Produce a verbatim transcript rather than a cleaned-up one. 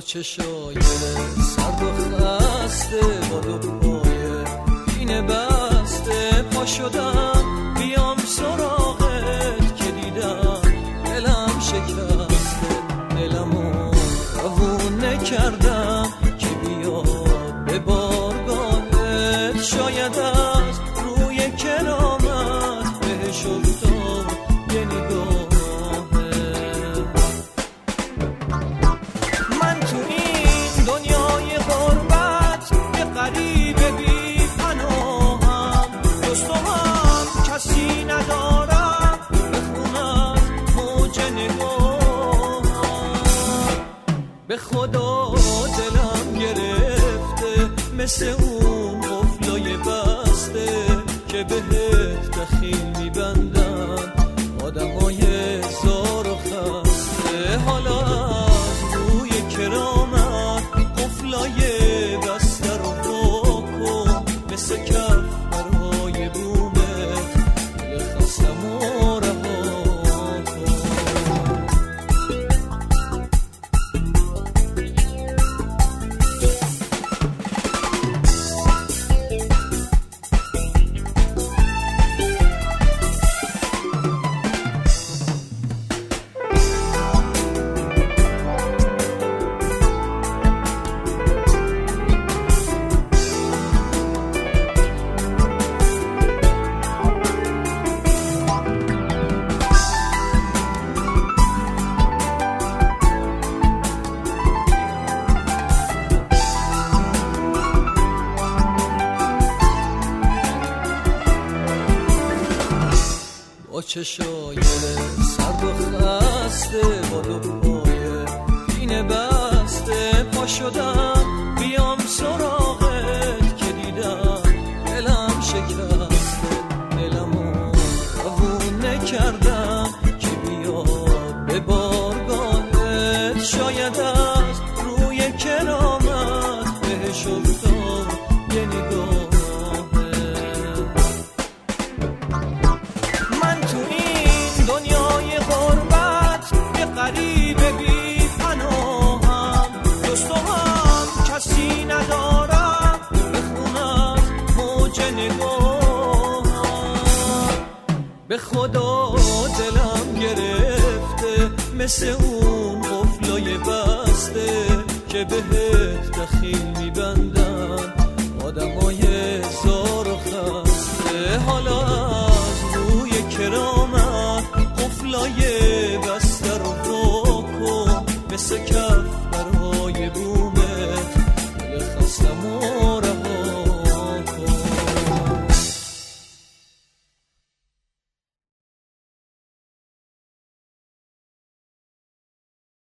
چشای سرد و خسته با دو پای پینه بسته پا شدم بیام سراغت که دیدم دلم شکسته، دلمو روونه کردم که بیا به بارگاهت، شاید از روی کرامت بهش افتاد یه نگاه. به خدا دلم گرفته مثل اون قفلای بسته که بهت دخیل میبندن آدمای زار و خسته. حالا از روی کرامت قفلای بسته رو بکن، مثل کف برای بومت دل خستم و رها کن. با چشای سرد و خسته با دو پای پینه بسته پا شدم بیام سراغت که دیدم دلم شکسته، دلمو روونه کردم که بیا به بارگاهت، شاید از روی کرامت بهش افتاد یه نگاه. به خدا دلم گرفته مثل اون قفلای بسته که بهت دخیل میبند